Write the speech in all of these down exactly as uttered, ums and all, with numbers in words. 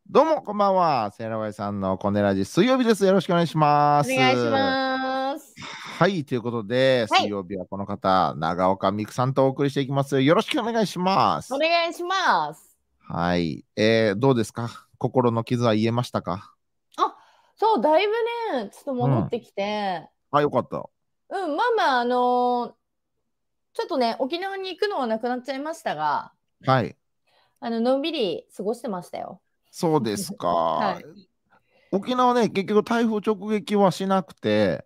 どうも、こんばんは。セイラワイさんのコネラジ水曜日です。よろしくお願いします。 お願いします。 はい、ということで、 はい、 水曜日はこの方、長岡美久さんとお送りしていきます。よろしくお願いしまおす。 願いします。 はい、えー、どうですか？心の傷は癒えましたか？ あ、そう、だいぶね、ちょっとうん。 戻ってきて、 あ、よかった。 うん、まあまあ、あのーちょっとね、沖縄に行くのはなくなっちゃいましたが、 はい。 あの、のんびり過ごしてましたよ。 そうですか。 はい。 沖縄ね、結局台風直撃はしなくて、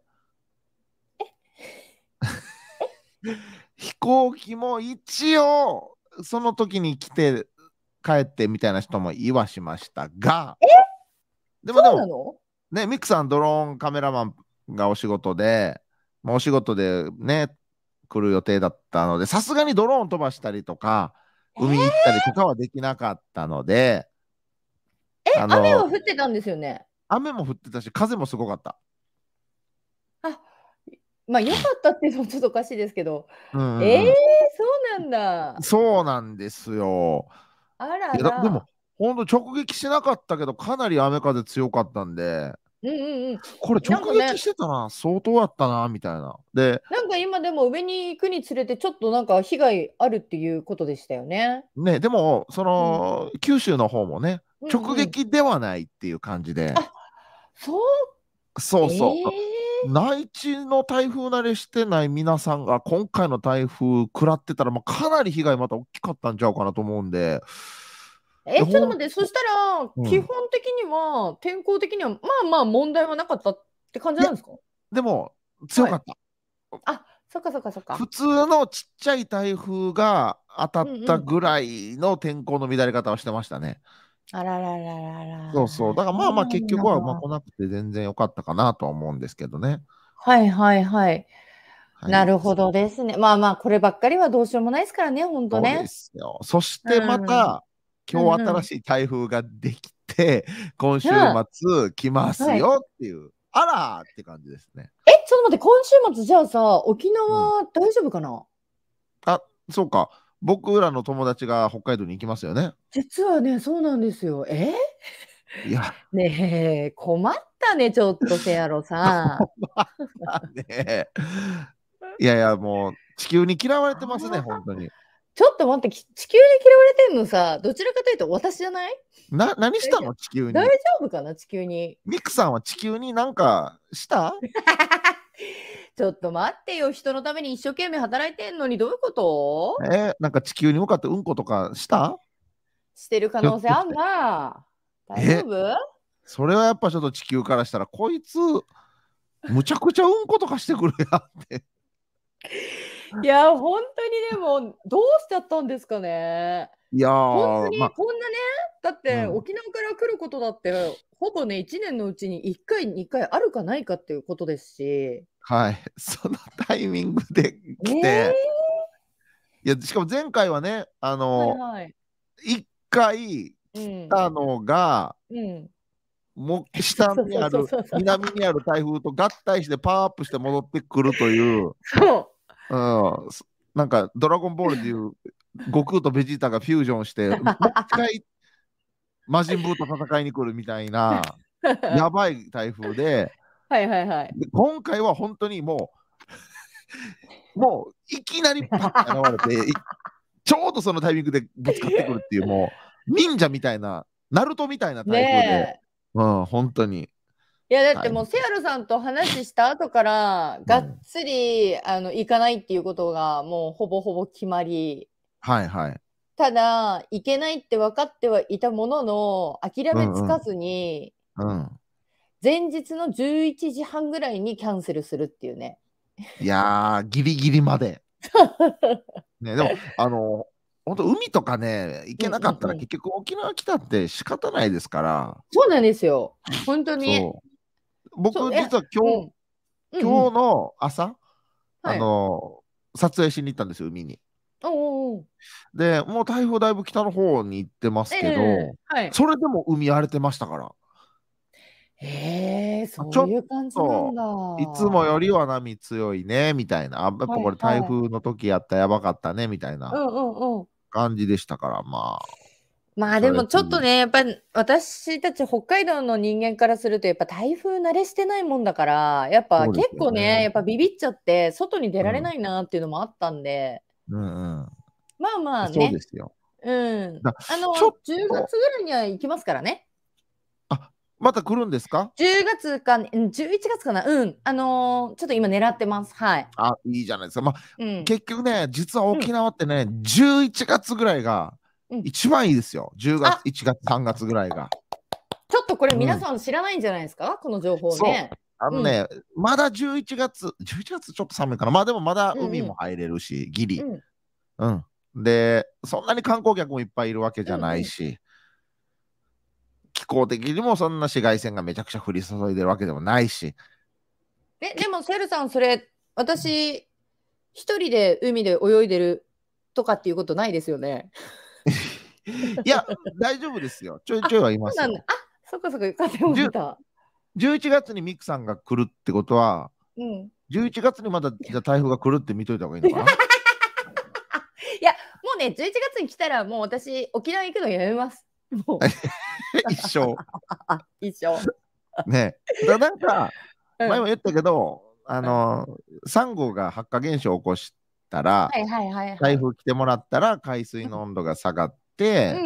飛行機も一応、その時に来て帰ってみたいな人もいはしましたが、でそもでも、 うなの？ ね、ミックさん、ドローンカメラマンがお仕事で、まあ、お仕事でね、来る予定だったので、さすがにドローン飛ばしたりとか、 えー、 海行ったりとかはできなかったので、 え、雨あの、 は降ってたんですよね。 雨も降ってたし、風もすごかった。 あ、まあ、良かったっていうのもちょっとおかしいですけど、 うんうえー、 んうん。 そうなんだ。 そうなんですよ。 あらいやだでら。 も、ほんと直撃しなかったけど、かなり雨風強かったんで、 うんうんこれうん。なんかね、 直撃してたな、相当やったな、みたいな。で、 なんか今でも上に行くにつれてちょっとなんか被害あるっていうことでしたよね。 ね、でも、そうん。 の、九州の方もね、直うんうん。 撃ではないっていう感じで、 あ、そう、 そうそう。 ええ、 内地の台風慣れしてない皆さんが今回の台風食らってたら、まあ、かなり被害また大きかったんちゃうかなと思うんで、いえ、 や、ほん、 ちょっと待って、そしたら、基うん。 本的には、天候的には、まあまあ問題はなかったって感じいや、 なんですか？ でも強はい。 かった。 あ、そっかそっかそっか。 普通のちっちゃい台風が当たっうんうん。 たぐらいの天候の乱れ方をしてましたね。 あららららそうそう。 ら、 だからまあまあそうなん結局はまあだ。 来なくて全然良かったかなとは思うんですけどね。 はいはいはい。 はい。 なるほどですね。まあまあ、こればっかりはどうしようもないですからね、ほんとそうでね。 すよ。そしうてまん。 た、今日うんうん。 新しい台風ができて、今週うん。 末来ますはい。 よっていう、あらーって感じですね。 え、ちょっと待って、今週末じゃあさ、沖うん。 縄大丈夫かな？ あ、そうか。僕らの友達が北海道に行きますよね。 実はね、そうなんですよ。え？ いや、 ねえ、困ったね、ちょっとせやろさん。 またね。いやいや、もう地球に嫌われてますね、 ああ、 本当に。 ちょっと待って、き地球に嫌われてんのさ、どちらかというと私じゃない？ な、何し大丈夫たの地球大に。 丈夫かな、地球に。 ミクさんは地球になんかしたちょっと待ってよ、人のために一生懸命働いてんのにどういうこと？ えーなんか地球に向かってうんことかしたしてる可ひょっ能性あんとして。 な。大丈え、 夫？ それはやっぱちょっと地球からしたら、こいつ、むちゃくちゃうんことかしてくるやんって。 いや、本当にでも、どうしちゃったんですかね。 いや本当ー、まあ、 にこんなね、だってうん。 沖縄から来ることだって、ほぼね、いちねんのうちにいっかい、にかいあるかないかっていうことですし。 はい。そのタイミングで来て、 ええ、 いや、しかも前回はね、あの、 はいはい。 一回来うん。 たのが、 うん。 もう下そうそうにある、 そうそうそう。 南にある台風と合体してパワーアップして戻ってくるという、 そう。 うん、すなんか、ドラゴンボールでいう、悟空とベジータがフュージョンして、もう一回魔人ブーと戦いに来るみたいな、やばい台風で、 はいはいはい。 で今回は本当にもう、もういきなりパッて現れて、いちょうどそのタイミングでぶつかってくるっていう、もう忍者みたいな、ナルトみたいなね台風で、 え。 うん、本当にいやだって大変。 もうセアルさんと話した後から、がっうん、 つりあの行かないっていうことがもうほぼほぼ決まり、 はいはい。 ただ行けないって分かってはいたものの、諦めつうんうんかずに、 うん。 前日のじゅういちじはんぐらいにキャンセルするっていうね。 いやー、ギリギリまで。ね、でも、あの、本当海とかね、行うんけなかったらうんうん。 結局沖縄来たって仕方ないですから、 そうなんですよ。本当に。 そう。僕、 そう、え、 実は今日、 うん。うんうん。 今日の朝、あはい。 の、撮影しに行ったんですよ、海に。 おおお。 で、もう台風だいぶ北の方に行ってますえけど、 え、はい。 それでも海荒れてましたから、 へえ、 あちょっそういう感じなんと、 だ。 いつもはよりは波強いね、みたいな。あ、やっぱこいれ台はい。 風の時やったらやばかったね、みたいなうんうんうん。 感じでしたから、まあ。 まあでもちょっとね、やっぱり私たち北海道の人間からすると、やっぱ台風慣れしてないもんだから、やっぱ結構ね、やっぱビビっちゃって、外に出られないなっていうのもあったんで。 うんうん。 まあまあね。 そうですよ。 うん。あの、 ちょっとじゅうがつぐらいには行きますからね。 あ、また来るんですか？ じゅうがつか、ん、じゅういちがつかな。うん。あの、ちょっと今狙ってます。はい。 あ、いいじゃないですか。ま、 うん。 結局ね、実は沖うん。 縄ってね、じゅういちがつぐらいがうん。 一番いいですよ。じゅうがつ、 あ。 いちがつ、さんがつぐらいが。 ちょっとこれ皆うん。 さん知らないんじゃないですか？この情報そう。 ね。うん。 あのね、まだじゅういちがつ、じゅういちがつちょっと寒いかな。ま、でもまだうんうん。 海も入れるし、ギリ。 うん。 うん。で、そんなに観光客もいっぱいいるわけじゃうんうん。 ないし。気候的にもそんな紫外線がめちゃくちゃ降り注いでるわけでもないし。 え、でもセルさんそれ、私一人で海で泳いでるとかっていうことないですよね？ いや、大丈夫ですよ。ちょいあ、 ちょいはいそうなんだ。 ますよ。 あ、そっかそっか、よかったよじゅかった。 じゅういちがつにミクさんが来るってことは、 うん。 じゅういちがつにまだ、じゃ、台風が来るって見といた方がいいのかな？ いや、もうね、じゅういちがつに来たらもう私、沖縄行くのやめます。もう。 一生。 一生。 ね。だなんか、 うん。 前も言ったけど、あうん。 の、サンゴが白化現象を起こしたら、 はいはいはいはい。 台風来てもらったら海水うん。 の温度が下がって、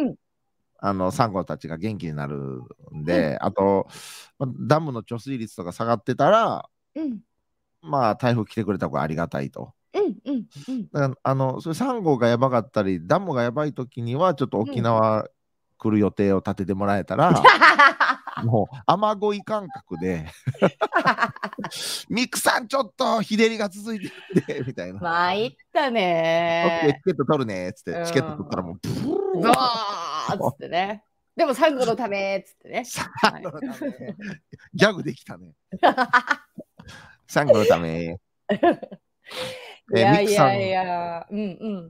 うん。 あの、サンゴたちが元気になるんうん。 で、あと、ま、ダムの貯水率とか下がってたら、 うん。 まあ、台風来てくれた方がありがたいと。 うんうんうん。 だから、あの、そういうサンゴがやばかったり、ダムがやばい時には、ちょっと沖うん。 縄来る予定を立ててもらえたら、もう雨乞い感覚でミクさんちょっと日照りが続いてるんでみたいな。 参ったオッケー、チね。 ケット取るねっつっうて、チケット取ったらん。 もう、ブーゾーっつってね。でもサンゴのためっつってね。 サはい。 ンゴのため。ギャグできたね。サンゴのため。え、 いやいやいミクさんや、うんうん。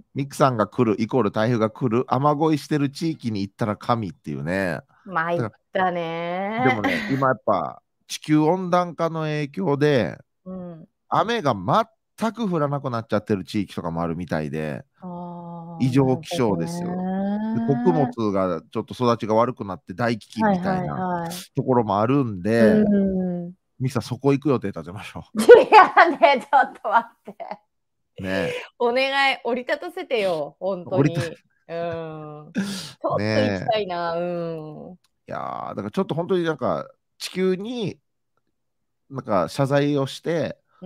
ミクさんが来るイコール台風が来る、雨乞いしてる地域に行ったら神っていうね。 参っだかたら、でね。 もね、今やっぱ地球温暖化の影響で、 うん。 雨が全く降らなくなっちゃってる地域とかもあるみたいで、異ああ、なるほど常気象ですよ。で、穀物ね。 がちょっと育ちが悪くなって大飢饉はいはいみたいなはい。 ところもあるんうで、 ーん。 ミキさんそこ行く予定立てましょいやね、ちょっと待って。 う。ね。 お願い、折り立たせてよ、ほんと降りたに。うーん。ちょっと行きねえ。 たいな、うん。 いや、だからちょっとほんとになんか、地球になんか謝罪をしてうん。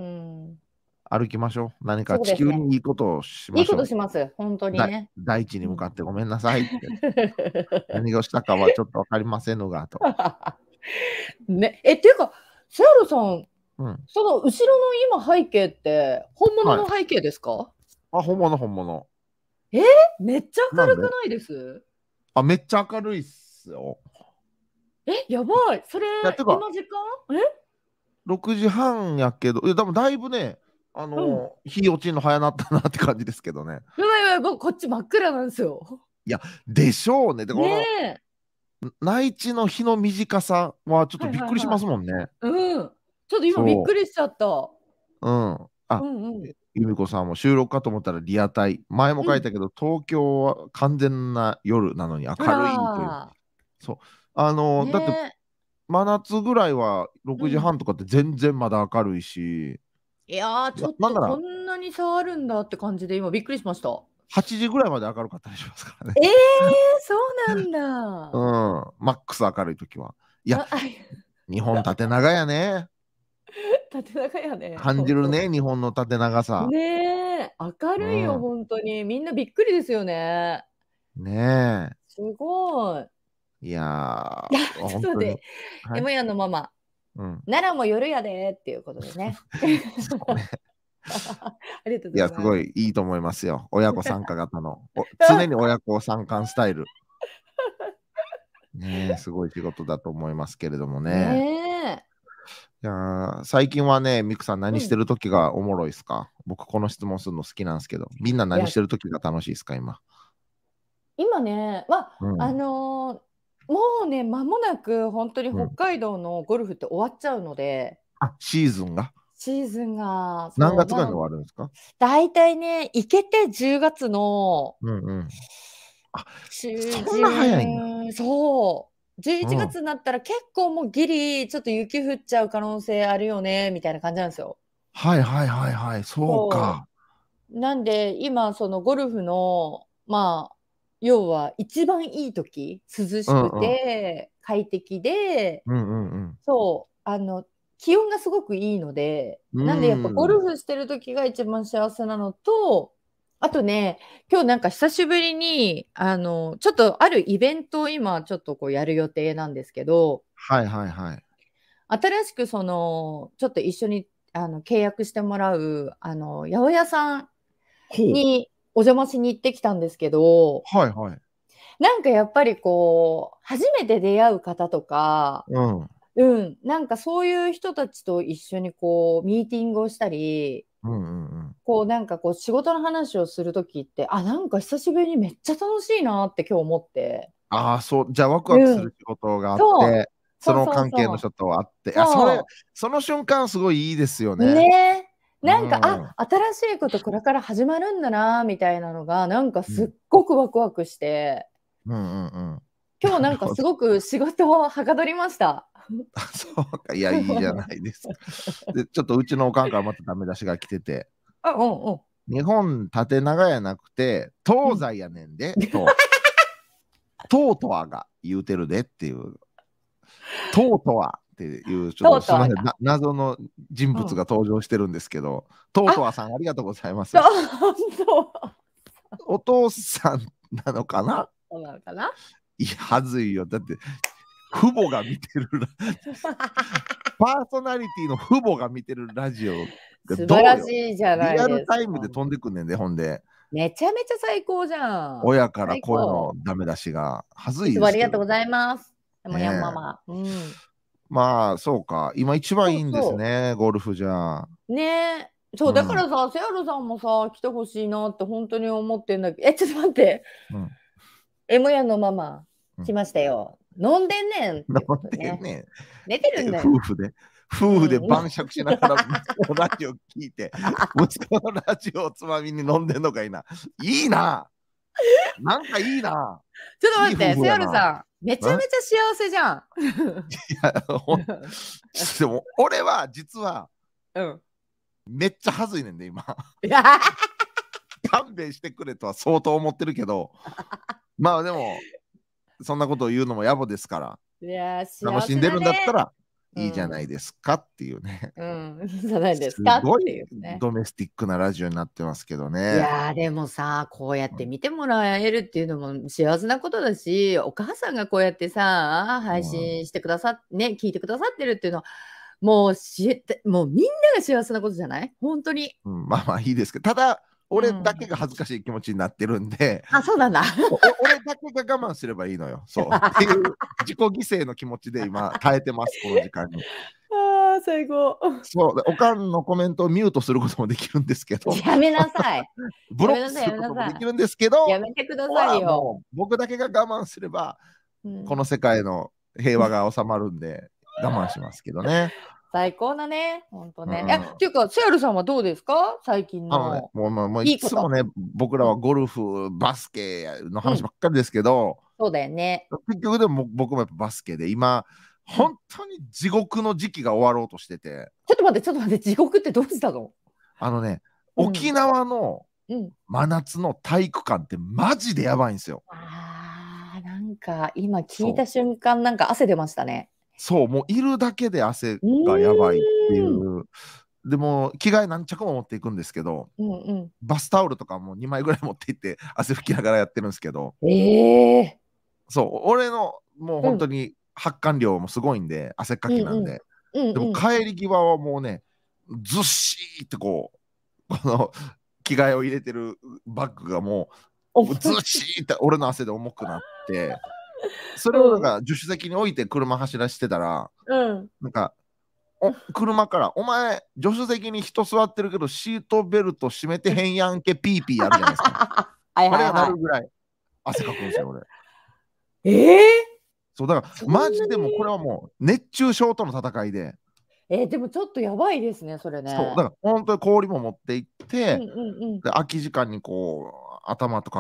歩きましょう。何か地そうですね。 球にいいことをしいいこましょう。 とします、ほんとにだね。 大地にうん。 向かってごめんなさいって。何をしたかはちょっと分かりませぬがと。 ね、え、っていうか、セアロさん、 うん。 その後ろの今背景って、本物はい。 の背景ですか？ あ、本物本物。 え、めっちゃ明なんで？ るくないです？ あ、めっちゃ明るいっすよ。 え、やばい。それ、 いや、てか今時間？え？ ろくじはんやけど、いや、でもだいぶね、あうん。 の、日落ちんの早なったなって感じですけどね。 やばいやばい、僕こっち真っ暗なんすよ。 いや、でしょうね。で、 ねこの、 え。 ん内地の日の短さはちょっとはいびっくりしまはいはい。 すもんね。 うん。ちょっと今びっそう。 くりしちゃった。 うん。あ、 うんうん。 え、由美子さんも収録かと思ったらリアタイ。前もうん。 書いたけど、東京は完全な夜なのにほ明るいという。 ら。 そう。あの、だってね。 真夏ぐらいは6時うん。 半とかって全然まだ明るいし、 いや、ちょなっとこなんならんなに差あるんだって感じで今びっくりしました。 はちじぐらいまで明るかったりしますからね。 ええ、そうなんうだ。 ん、マックス明るい時は。いや、 あ、あい日本縦長やね。 縦長やね、ほんと。 感じるね、日本の縦長さ。 ねえ、明るいよ、 うん。 ほんとに。みんなびっくりですよね。 ねえ。 すごい。 いや、あ、 いや、ちょっとほんとに。 待って、 はい。 エモヤンのママ、 うん。 奈良も夜やでっていうことでね。 そうね。 ありがとういや、すございます。 ごいいいと思いますよ。親子参加型の。お常に親子参観スタイル。ねえ、すごい仕事だと思いますけれどもね。 ねえ。 いや、最近はね、ミクさん何うん。 してる時がおもろいっすか？僕この質問するの好きなんすけど、みんないや、 何してる時が楽しいっすか？今。 今ね、ま、あうん。 の、もうね、間もなくほんとに北うん。 海道のゴルフって終わっちゃうので。 あ、シーズンが？ シーズンが、そう、 何月ぐらいにまあ、 終わるんすか？ 大体ね、行けてじゅうがつのうんうん。 あ、 中そんな早いんや。 旬、そう。11 うん。 月になったら結構もうギリ、ちょっと雪降っちゃう可能性あるよね、みたいな感じなんですよ。 はいはいはいはい、そうそか。 う。なんで、今、そのゴルフの、まあ、要は一番いい時、涼しくうんうん。 て、快適で、 うんうんうん。 そう、あの、気温がすごくいいので、 うなんでやっぱゴーん。 ルフしてる時が一番幸せなのと、あとね、今日なんか久しぶりに、あの、ちょっとあるイベントを今ちょっとこうやる予定なんですけど、 はいはいはい。 新しくその、ちょっと一緒にあの契約してもらう、あの、八百屋さんほう。 にお邪魔しに行ってきたんですけど、 はいはい。 なんかやっぱりこう、初めて出会う方とか、 うん。 うん、なんかそういう人たちと一緒にこうミーティングをしたり、 うんうんうん。 こうなんかこう仕事の話をするときって、あ、なんか久しぶりにめっちゃ楽しいなって今日思って。 ああ、そう、じゃあワクワクうん。 する仕事があっそう。 て、そそうのそうそう。 関係の人と会って、あ、それ、 そその瞬間すごいいいですよう。 ね。 ねえ。 うなんか、 ん。 あ、新しいことこれから始まるんだなみたいなのが、なんかうん。 すっごくワクワクして、 うんうんうん。 今日なるほど。 なんかすごく仕事をはかどりました。 あ、そうか。いや、いいじゃないですか。で、ちょっとうちのおかんからまたダメ出しが来てて、 あ、うんうん。 日本縦長やなくて、東うん。 西やねんで、と、とうとはが言うてるでっていう、とうとはっていう、ちょっととすみません、 うとうが。 な謎の人うん。 物が登場してるんですけど、とうあ、 とはさんありがとうございまそう、 す。 本当。 お父さんなのかな。 そうなのかな。 いや、はずいよ。だって、父母が見てるラ、パーソナリティの父母が見てるラジオが素晴どうよ。 らしいじゃなリアルいですか。 タイムで飛んでくんねんで、ほんで。 めちゃめちゃ最高じゃん。 親から最声の高。 ダメ出しがはずいつもあいですけどりがとうございます。でもヤンマね。 マ。うん。 まあ、そうか。今一番いいんですそうそね、ゴルフじゃ。 う。ねえ。そう、だかうん。 らさ、セアロさんもさ、来てほしいなって本当に思ってんだけど、え、ちょっと待って。 うん。 エムヤのママ、 うん。 来ましたよ。飲んでんねんっなんてことね。 でね、 寝てるえ、 んだよ。 夫婦で、夫婦でうん。 晩酌しながら息子のラジオ聞いて、息子のラジオをつまみに飲んでんのがいいな。いいな。なんかいいな。 ちょっといい待って、セ夫婦やな。 アロさん、めちゃめんいちゃ幸せじゃん。 や、ほん、でも、俺は実はうん。 めっちゃはずいねんで、今。 いや勘弁してくれとは相当思ってるけど、まあでも、そんなことを言うのも野暮ですから、 いや、 楽幸せしんでるんだっただね。 らういいじゃないん。 ですかっていうね。 うん。じゃないですすかっていごいうね。 ドメスティックなラジオになってますけどね。 いやー、でもさ、こうやってうん見てもらえるっていうのも幸せなことだし、お母さんがこうやってさ、配うん信してくださっね、聞いてくださってるっていうのは、もうしもうみんなが幸せなことじゃない？ほんとに。 うん、まあまあいいですけど、ただ、俺だうん。 けが恥ずかしい気持ちになってるんで、 あ、そうなんだ。 おお俺だけが我慢すればいいのよ。そう。っていう自己犠牲の気持ちで今耐えてます、この時間に。 ああ、最高。 そう、でおかんのコメントをミュートすることもできるんですけど、 やめなさい。 ブロックやめなさいやすることもめなさい。 できるんですけど、 やめてくだここさいよ。 はもう僕だけが我慢すれば、 うん。 この世界の平和が収まるんで、我慢しますけどね。 最高だね、ほんとね。え、 うん。 っていうか、セアルさんはどうですか？最近あのね、 のもうもうもういいいこと。 つもね、僕らうん。 はゴルフ、バスケのうん、 話ばっかりですけど、 そうだよね。 結局でも僕もやっぱバスケで、今、 うん。 本当に地獄の時期が終わろうとしてて、 ちょっと待って、ちょっと待って、地獄ってどうしたの？ あのね、 うん。 沖縄のうん。 真夏の体育館ってマジでやばいんですよ。 ああ、なんか今聞いたそう。 瞬間、なんか汗出ましたね。 そう、もういるだけで汗うがやばいっていーん。 う。でも、着替え何着も持っていくんですけど、 うんうん。 バスタオルとかもにまいぐらい持って行って汗拭きながらやってるんですけど、 ええ。 そう、俺のもううん。 本当に発汗量もすごいんで、汗っかうんうん。 きなんで、でもうんうん。 帰り際はもうね、ずっしーってこう、この着替えを入れてるバッグがもう、ずっ重い。 しーって俺の汗で重くなって、それをなんうん。 か助手席に置いて車走らしてたら、 うん。 なんか、お車から、お前、助手席に人座ってるけど、シートベルト締めてへんやんけ、ピーピーやるじゃないですか。 はいあれが鳴はいはい。 るぐらい汗かくんですよ、俺。 ええ！ そう、だから、 そんマなに？ ジでもうこれはもう熱中症との戦いで、 え、でもちょっとやばいですね、それそう、 ね。 だから本当に氷も持って行って、 うんうんうん。 で、空き時間にこう、頭とか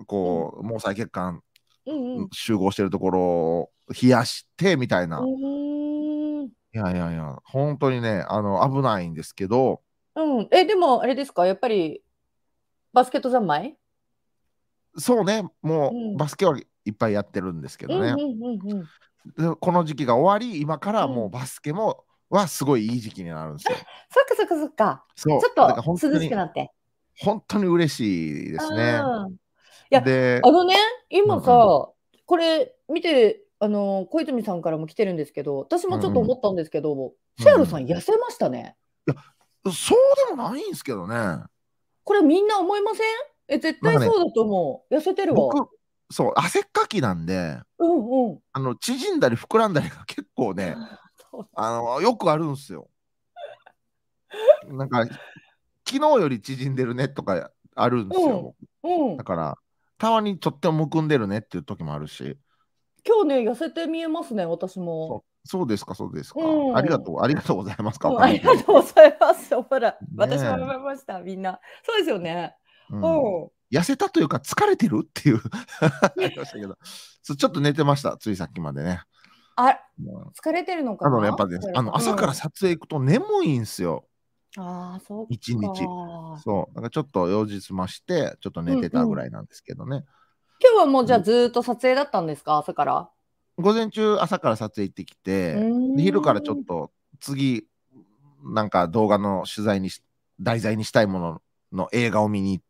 こう毛細血管うんうん。 集合してるところを冷やしてみたいな。 うーん。 いやいやいや、本当にね、あの危ないんですけど、 うん。え、でも、あれですか、やっぱり、バスケット三昧。 そうね、 うん。 もうバスケはいっぱいやってるんですけどね。 うんうんうんうん。 でこの時期が終わり、今からもううん。 バスケもはすごいいい時期になるんですよ。 そっかそっかそっか。ちょっそう、だからと涼しく本当に、 なって。 本当に嬉しいですね。 うん。いや、 で、 あのね、今さ、 うんうん、 これ見て、あの、小泉さんからも来てるんですけど、私もちょっとうんうん、 思ったんですけど、シェアロさうんうん。 ん痩せましたね。 いや、そうでもないんですけどね。 これみんな思いません？え、絶なんかね、 対そうだと思う。痩せてるわ。 僕、そう、汗っかきなんで、 うんうん。 あの、縮んだり膨らんだりが結構ね、 そう。 あの、よくあるんですよ。なんか、昨日より縮んでるねとかあるんですよ、 うん。 僕。 うん。 だから、たまにちょっとむくんでるねっていう時もあるし。 今日ね、痩せて見えますね、私も。 そう、そうですか、そうですうか。ありがん。 とう、ありがとうございますか、わうん、ありかんないけど。 がとうございます。ほら、私も思ねいました、みんな。そうですよね。 え。うん。 うん。 痩せたというか、疲れてるっていうありましたけど、そうちょっと寝てました、ついさっきまでね。 あ、 うん、 疲れてるのかあのね、やっな？ ぱね、あの朝からうん。 撮影行くと眠いんすよ、 ああ、そっ一日。 か。 そう、だからちょっと用事済まして、ちょっと寝てたぐうんうん。 らいなんですけどね。 今日はもうじゃあでずーっと撮影だったんですか？朝から。 午前中、朝から撮影行ってきうーて、で昼からちょっん。 と次、なんか動画の取材にし、題材にしたいものの映画を見に行って、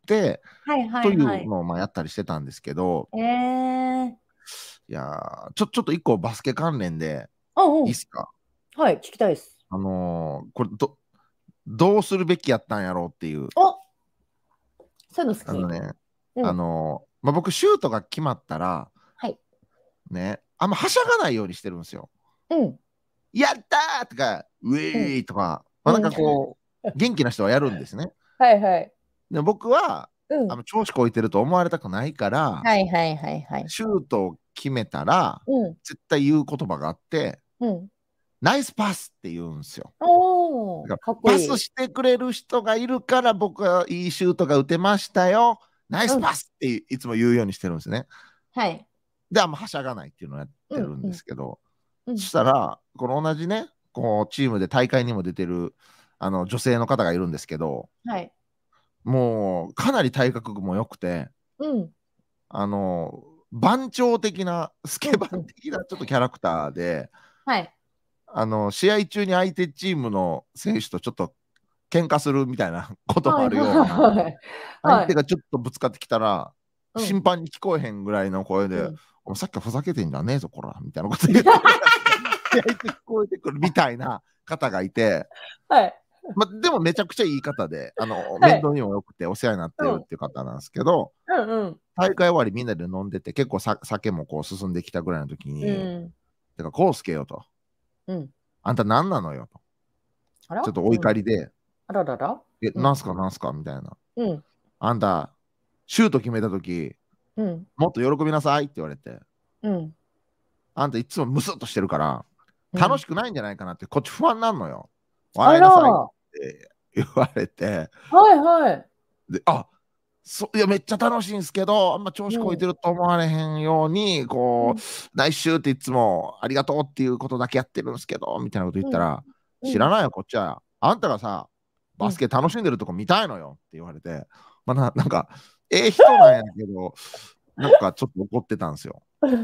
はいはといいはい。 うのをまあやったりしてたんですけど、 ええ。 いやーちょ、ちょっと一個バスケ関連でうんうん。 いいっすか？ はい、聞きたいです。 あのーこれど、どうするべきやったんやろうっていう、 お、そういうの好き。 あのね、あうん。 のーまあ、僕、シュートが決まったら、 はい。 ね、あんまはしゃがないようにしてるんですよ。 うん。 やったーとか、ウうん。 ェーイとか、まあ、なんうん。 かこう、元気な人はやるんですね。 はいはい。 で僕は、 うん。 あの調子こいてると思われたくないから、 はいはいはいはい。 シュートを決めたら、 うん。 絶対言う言葉があって、 うん。 ナイスパスって言うんですよ。 おー、 だからかっこいい。 パスしてくれる人がいるから僕はいいシュートが打てましたよ。ナイうん。 スパスっていつも言うようにしてるんですね。 はい。 で、あんまはしゃがないっていうのをやってるんうんうんですけど、そうん。 したら、この同じね、こうチームで大会にも出てるあの女性の方がいるんですけど、 はい。 もうかなり体格も良くて、 うん。 あの番長的な、スケバンうんうん。 的なちょっとキャラクターで、 はい。 あの試合中に相手チームの選手とちょっと喧嘩するみたいなこともはいあるような、 はい。はい。 相手がちょっとぶつかってきたら、 うん。 審判に聞こえへんぐらいの声で、 うん。 お前さっきはふざけてんじゃねえぞ、こら、みたいなこと言ってる試合で聞こえてくるみたいな方がいて、 はい。 ま、でもめちゃくちゃいい方で、あの面倒はい。 にも良くてお世話になってうん。 るっていう方なんですけど、 うんうん。 大会終わりみんなで飲んでて、結構さ酒もこう進んできたぐらいの時うに、 ん。 てか、コウスケよと、 うん。 あんた何なのよと、 あら？ ちょっとおうん。 怒りで、 あららら？ え、 うん。 なんすかなんすかみたいな。 うん。 あんた、シュート決めた時、 うん。 もっと喜びなさいって言われて、 うん。 あんたいつもムスッとしてるから、 うん。 楽しくないんじゃないかなって、こっち不安なんのよ。 あ笑いなさいっら。 て言われて、 はいはい。 で、あ、そいや、めっちゃ楽しいんですけど、あんま調子こいうん。 てると思われへんように、こう、 うん。 ナイスシューっていつもありがとうっていうことだけやってるんですけど、みたいなこと言っうん。 たら、 うん。 知らないよ、こっちは。あんたがさ、 うん。 バスケ楽しんでるとこ見たいのよって言われて、まあ、ななんか、ええ人なんやけど、なんかちょっと怒ってたんですよ。 うん。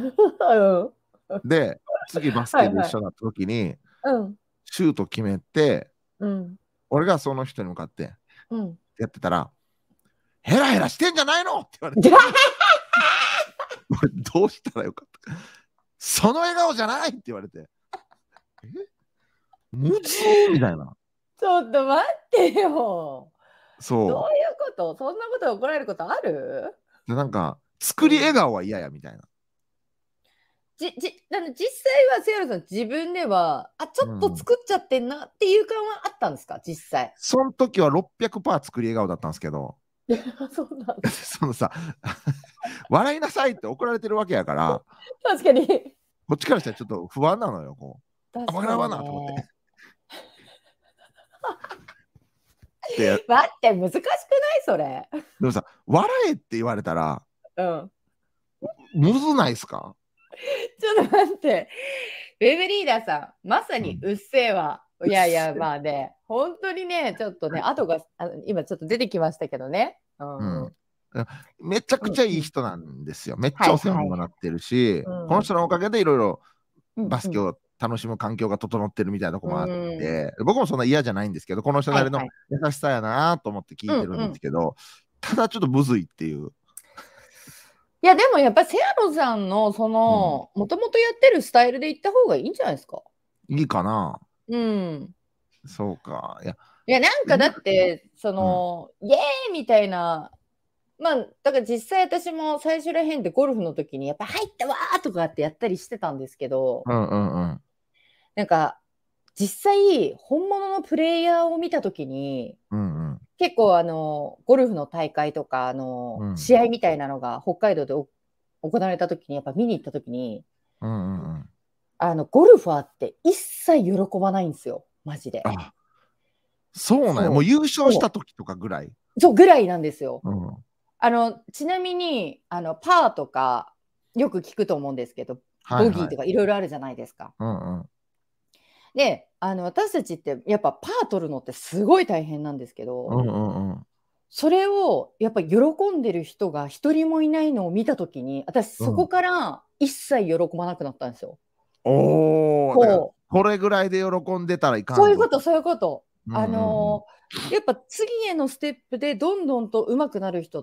で、次バスケはいはい。 で一緒になった時に、 うん。 シュート決めて、 うん。 俺がその人に向かってうん。 やってたら、ヘラヘラしてんじゃないのって言われて、俺どうしたらよかった。その笑顔じゃないって言われて、えむずーみたいな。 ちょっと待ってよ。どういうそこと？そんなこと怒られることある？ う。で、なんか、作り笑うん。 顔は嫌やみたいな。 じじあの、実際はセアラさん、自分では、あ、ちょっとうん。 作っちゃってんなっていう感はあったんですか？実際。 その時はろっぴゃくパーセント作り笑顔だったんですけど、 そうなんだ。 そのさ、笑いなさいって怒られてるわけやから、 確かに。 こっちからしたらちょっと不安なのよ、こう。あ、 確かに笑わなと思って。 ね。 で、 待って、難しくない？それ。 でもさ、笑えって言われたら、 うん。 むずないですか？ ちょっと待って。ウェブリーダーさん、まさにうっせぇわ。いやいや、まあね、本当にね、ちょっとね、後が、あの今ちょっと出てきましたけどね。ううんん。 めちゃくちゃいい人なんですよ。めっちゃお世話にもなってるし、この人のおかげでいろいろバスケを楽しむ環境が整ってるみたいなとこもあって、僕もそんな嫌じゃないんですけど、この人なりの優しさやなと思って聞いてるんですけど、ただちょっとむずいっていう。 いや、でもやっぱセアロさんのその、もともとやってるスタイルで行った方がいいんじゃないですか？ いいかな。 うん。 そうか。いや、 いやなんかだって、その、イエーイみたいな、まあ、だから実際私も最初らへんでゴルフの時に、やっぱ入ったわーとかってやったりしてたんですけど、 うんうんうん。 なんか、実際、本物のプレイヤーを見た時に、 うんうん、 結構あの、ゴルフの大会とか、あの、うん、試合みたいなのが北海道で行われた時に、やっぱ見に行った時に、 うんうんうん、 あの、ゴルファーって一切喜ばないんですよ、マジで。 あ、そうなんや。もう優勝した時とかぐらい。 そう、ぐらいなんですよ。 うん、 あの、ちなみに、あの、パーとか、よく聞くと思うんですけど、ボギーとかいろいろあるじゃないですか。 うんうん、 で、あの、私たちってやっぱパー取るのってすごい大変なんですけど、 うんうんうん、 それをやっぱ喜んでる人が一人もいないのを見たときに、私そこから一切喜ばなくなったんですよ。 うん、おお、これぐらいで喜んでたらいかんぞ。 そういうこと、そういうこと。うんうんうん、あのー、やっぱ次へのステップでどんどんと上手くなる人って、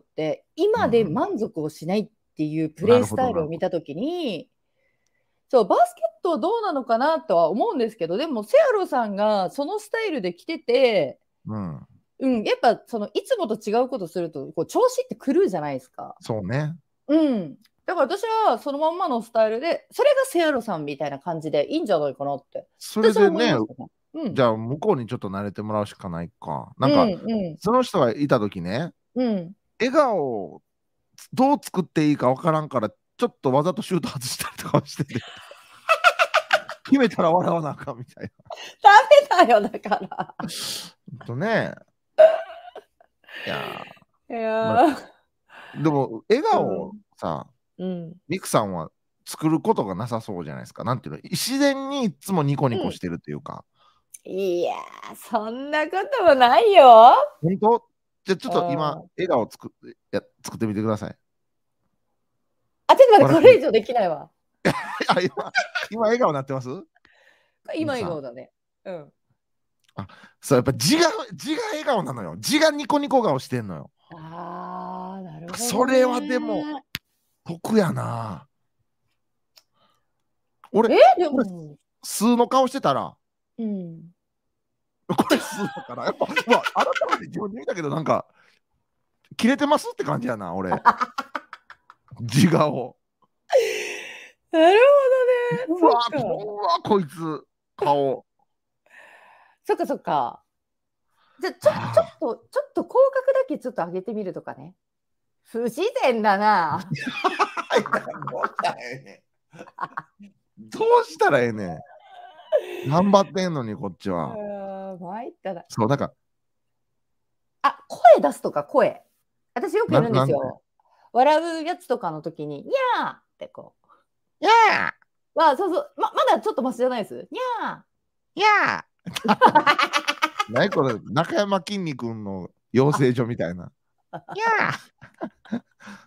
今で満足をしないっていうプレイスタイルを見たときに、そう、バスケットはどうなのかなとは思うんですけど、でもセアロさんがそのスタイルで来てて、 うんうん、やっぱそのいつもと違うことするとこう調子って狂うじゃないですか。 そうね。 うん。だから私はそのまんまのスタイルで、それがセアロさんみたいな感じでいいんじゃないかなって。 それでね、 うん、 じゃあ向こうにちょっと慣れてもらうしかないか。なんか、うんうん、その人がいた時ね、うん、笑顔をどう作っていいかわからんから、ちょっとわざとシュート外したりとかしてて。決めたら笑わなあかんみたいな。 ダメだよ、だから。 ほんとね。いやいや、まあ、 でも、笑顔をさ、うん、ミクさんは作ることがなさそうじゃないですか。なんていうの、自然にいつもニコニコしてるっていうか。 うん、いやー、そんなこともないよ。 本当？じゃあちょっと今、笑顔作って、や作ってみてください。 あ、ちょっと待って、これ以上できないわ。 あ、今、今笑顔になってます？ 今笑顔だね。うん。 あ、そう、やっぱ字が、字が笑顔なのよ。字がニコニコ顔してんのよ。 ああ、なるほど、ね。 それはでも、得やな。俺、 えでも素の顔してたら、 うん。 これ素だから、やっぱ、まあ、改めて自分で見たけど、なんか、切れてますって感じやな、俺。自顔。 なるほどね。 うわ、うわ、こいつ、顔。 そっかそっか。じゃちょ、ちょっと、ちょっと口角だけちょっと上げてみるとかね。不自然だな。 どうしたらええねん。頑張ってんのに、こっちは。 参ったな。 そう、だから。 あ、声出すとか、声。私よくやるんですよ。笑うやつとかの時に、にゃーってこう。にゃーは、そうそう、ま、まだちょっとマシじゃないです。にゃー。にゃー。 何これ、中山きんに君の養成所みたいな。 にゃー。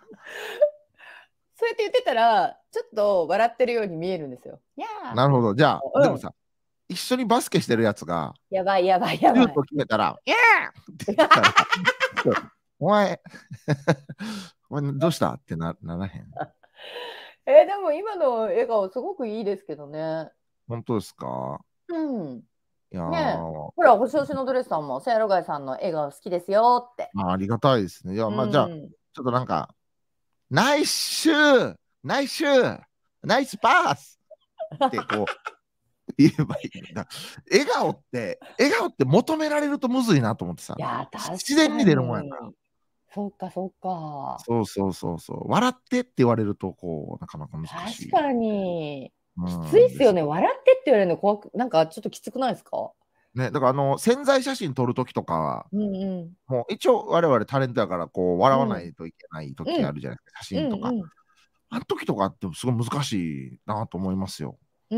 そうやって言ってたら、ちょっと笑ってるように見えるんですよ。にゃー。 なるほど。じゃあ、うん、でもさ、一緒にバスケしてるやつが、 やばいやばいやばい。シュート決めたら、にゃーって言ったら、お前、お前どうしたってなならへん。 えー、でも今の笑顔すごくいいですけどね。 本当ですか？ うん。 いやー、 ね、ほら、星推しのドレスさんも、せやろがいさんの笑顔好きですよって。 あ、ありがたいですね。いや、まあ、うん、じゃあ、ちょっとなんか、ナイスシューナイスシューナイスパスってこう言えばいいんだ。笑顔って、笑顔って求められるとむずいなと思ってさ。いや、自然に出るもんやから。 そうか、そうか。 そうそうそうそう。笑ってって言われると、こう、なかなか難しい。 確かに。きついっすよね。笑ってって言われるの怖く、なんかちょっときつくないですか？ ね、だからあの宣材写真撮るときとかは、 うんうん。 もう一応我々タレントだからこう笑わなうん。 いといけないとうん。 きあるじゃないですか、写うん真とか。 うん。 あの時とかってすごい難しいなと思いますよ。 うん。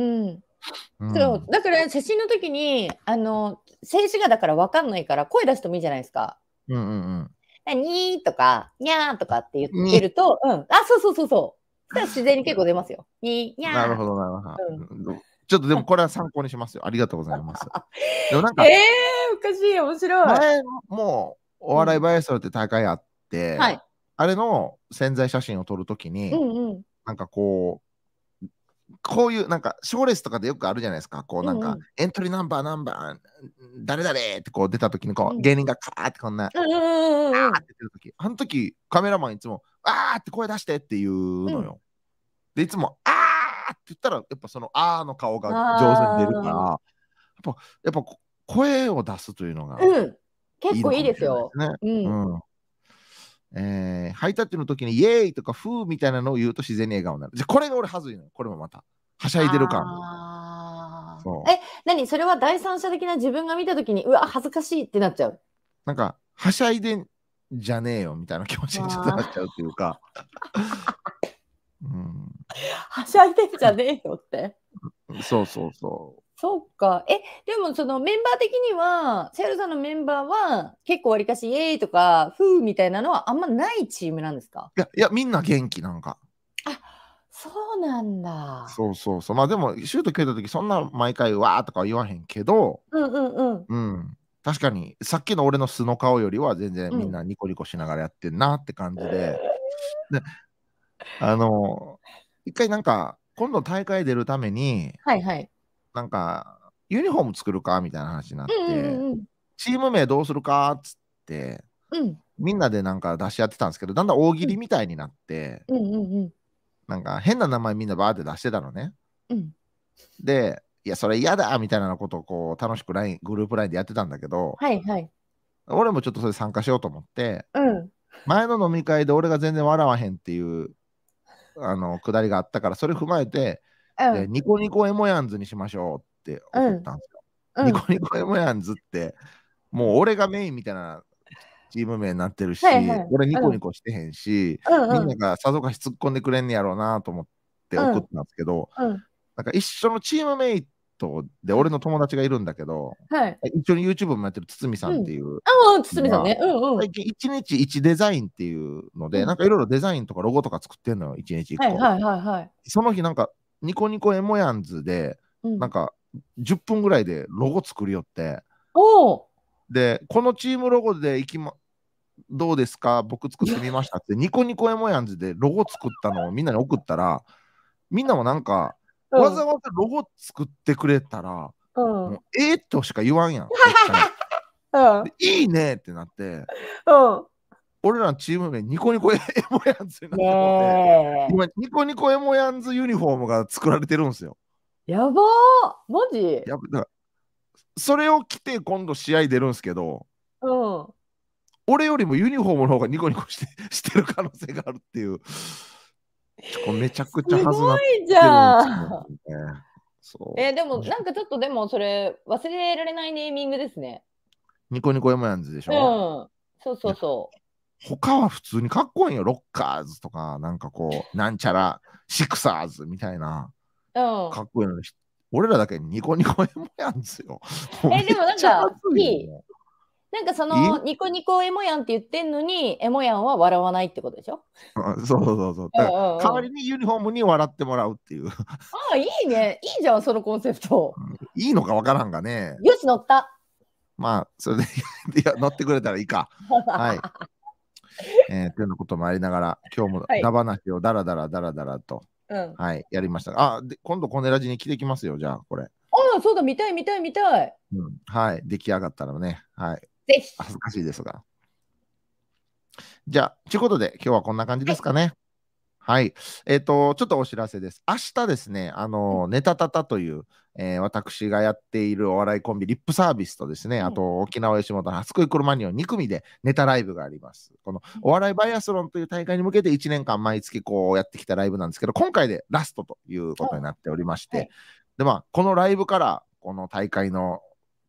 うそう、 ん。 だから写真の時に、あの、静止画だから分かんないから、声出してもいいじゃないですか。 うんうんうん。 あ、にーとか、にゃーとかって言ってにると、うん、あ、そうそうそうそう。そしたら自然に結構出ますよ。に、にゃーとか。 なるほどなるほど。 うん。 うんどちょっとでもこれは参考にしますよ。ありがとうございます。でもなんえか、 え、おかしい、面白い。 前もお笑いうん。 バイアスロンって大会あって、 はい。 あれの宣材写真を撮るときに、 うんうん。 なんかこう、こういうなんか賞レースとかでよくあるじゃないですか。こうなんかうんうん。 エントリーナンバーナンバー誰々ってこう出たときにこうん。 う芸人がカーってこんなうんうんうんうんうん。 って出るとき、あの時カメラマンいつもあーって声出してって言ううん。 のよ。でいつもあーって言ったらやっぱそのあーの顔が上手に出るから、 ああ。 やっぱやっぱ声を出すというのがうん。結構いいいいのかもしですよ。 れないですね。 うん。 うん。えー、ハイタッチの時にイエーイとかフーみたいなのを言うと自然に笑顔になる。じゃこれが俺はずいのよ。これもまた。はしゃいでる感。 ああ。 そう。 え、何それは第三者的な自分が見たときに、うわ、恥ずかしいってなっちゃう。 なんか、はしゃいでんじゃねえよみたいな気持ちにちょっとなっあちゃうっていうか。うん、 あ。はしゃいでんじゃねえよって。 そうそうそそっか。え、でもそのメンバー的には、セールさんのメンバーは結構わりかしイエーイとか、フーみたいなのはあんまないチームなんですか？ う。いや、いや、みんな元気なんか。 あ、そうなんだ。 そうそうそう。まあでも、シュート蹴った時そんな毎回わーとかは言わへんけど、 うんうんうん。 うん。確かに、さっきの俺の素の顔よりは全然うん。 みんなニコニコしながらやってんなって感じで。で、あの、一回なんか、今度大会出るために、 はいはい。 なんか、ユニフォーム作るかみたいな話になっうんうんて、 うんうん。 チーム名どうするかっつって、 うん。 みんなでなんか出し合ってたんですけど、だんだん大喜うん。 利みたいになって、 うんうんうん。 なんか変な名前みんなバーって出してたのね。 うん。 で、いや、それ嫌だみたいなことをこう楽しくライングループラインでやってたんだけど、 はいはい。 俺もちょっとそれ参加しようと思って、 うん。 前の飲み会で俺が全然笑わへんっていうあのくだりがあったから、それ踏まえて、で、 うん。 ニコニコエモヤンズにしましょうってうん。 送ったんですよ。ニコうん。 ニコエモヤンズって、もう俺がメインみたいなチーム名になってるし、 はいはい。 俺ニコうん。 ニコしてへんし、みんなうんうん。 がさぞかし突っ込んでくれんねやろうなと思ってうん。 送ったんですけど、 うん。 なんか一緒のチームメイトで俺の友達がいるんだけど、 はい。 一緒に YouTube もやってる堤さうん。 んっていうああ、堤のが、 さんね。うんうん。 最近いちにちいちデザインっていうので、なうん。 んかいろいろデザインとかロゴとか作ってんのよ、いちにちいっこ。 はいはいはいはい。 その日なんか、ニコニコエモヤンズで、 うん。 なんかじゅっぷんぐらいでロゴ作りよって、 おお。 で、このチームロゴでいきま、どうですか僕作ってみましたって、ニコニコエモヤンズでロゴ作ったのをみんなに送ったら、みんなもなんか、 うん。 わざわざロゴ作ってくれたら、 うもうん。 ええとしか言わんやん、絶対。 うん。 で、いいねってなって、 うん。 俺らのチーム名、ニコニコエモヤンズになってもうて、 ね今、ニコニコエモヤンズユニフォームが作られてるんですよ。 え。やばー。マジ？ やっぱだそれを着て今度試合出るんですけど、 うん。 俺よりもユニフォームの方がニコニコしてしてる可能性があるっていう、ちょこれめちゃくちゃすはずなっごいじてるんですよゃん。 ね。そえー、でも、 う。 なんかちょっとでもそれ忘れられないネーミングですね。 ニコニコエモヤンズでしうょ。 ん。そういや、 そうそ他は普通にかっこいいよ。ロッカーズとか、なんかこう、なんちゃらシクサーズみたいな、 う。うん。 かっこいいのに、俺らだけニコニコエモヤンズよ。もうめっえー、でもなんちゃはか、 ずいよ。 いい。 もなんかそういいのニコニコエモヤンって言ってんのに、エモヤンは笑わないってことでしょ？ うんそうそうそう。 うんうだから代んうん。 わりにユニフォームに笑ってもらうっていう。 ああ、いいね。いいじゃん、そのコンセプト。 いいのかわからんがね。 よし、乗った。 まあ、それでいや乗ってくれたらいいか。はい。えー、というようなこともありながら、今日もはい。 ダバなしをダラダラダラダラと、 うん。 はい、やりましたが。あ、で今度コネラジに着てきますよ、じゃあ、これ。 ああ、そうだ、見たい見たい見たい。 うん、はい、出来上がったらね、はい。 ぜひ。 恥ずかしいですが。じゃあ、ということで、今日はこんな感じはい。 ですかね。はい。えっ、と、ちょっとお知らせです。明日ですね、あうん。 の、ネタタタという、えー私がやっているお笑いコンビ、リップサービスとですね、 うん。 あと、沖縄吉本の初恋クルマニオンに組でネタライブがあります。このうん。 お笑いバイアスロンという大会に向けていちねんかん毎月こうやってきたライブなんですけど、今回でラストということになっておりまして、 はい。 で、まあ、このライブから、この大会の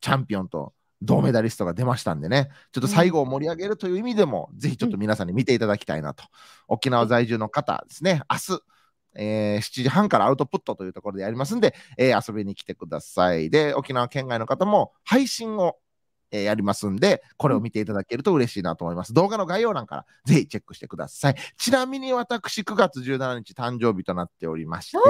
チャンピオンと銅メダリストが出ましたんでね、ちょっと最後を盛り上げるという意味でも、うん、ぜひちょっと皆さんに見ていただきたいなと。沖縄在住の方ですね、明日、えー、しちじはんからアウトプットというところでやりますんで、えー、遊びに来てください。で、沖縄県外の方も配信を、えー、やりますんで、これを見ていただけると嬉しいなと思います。動画の概要欄からぜひチェックしてください。ちなみに私、くがつじゅうしちにち誕生日となっておりまして、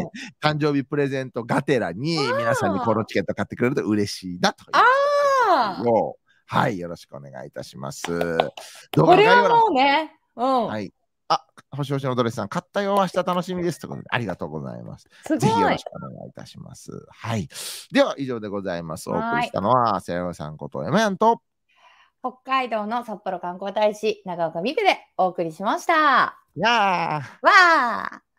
誕生日プレゼントがてらに皆さんにこのチケット買ってくれると嬉しいなということを、はい、よろしくお願いいたします。動画の概要欄、これはもうね、うん、はい。あ、星星のドレスさん、買ったよ、明日楽しみですということで、ありがとうございます。ぜひよろしくお願いいたします。はい。では、以上でございます。お送りしたのは、せやよさんこと山やんと、 北海道の札幌観光大使、長岡美久でお送りしました。 やー。 わー。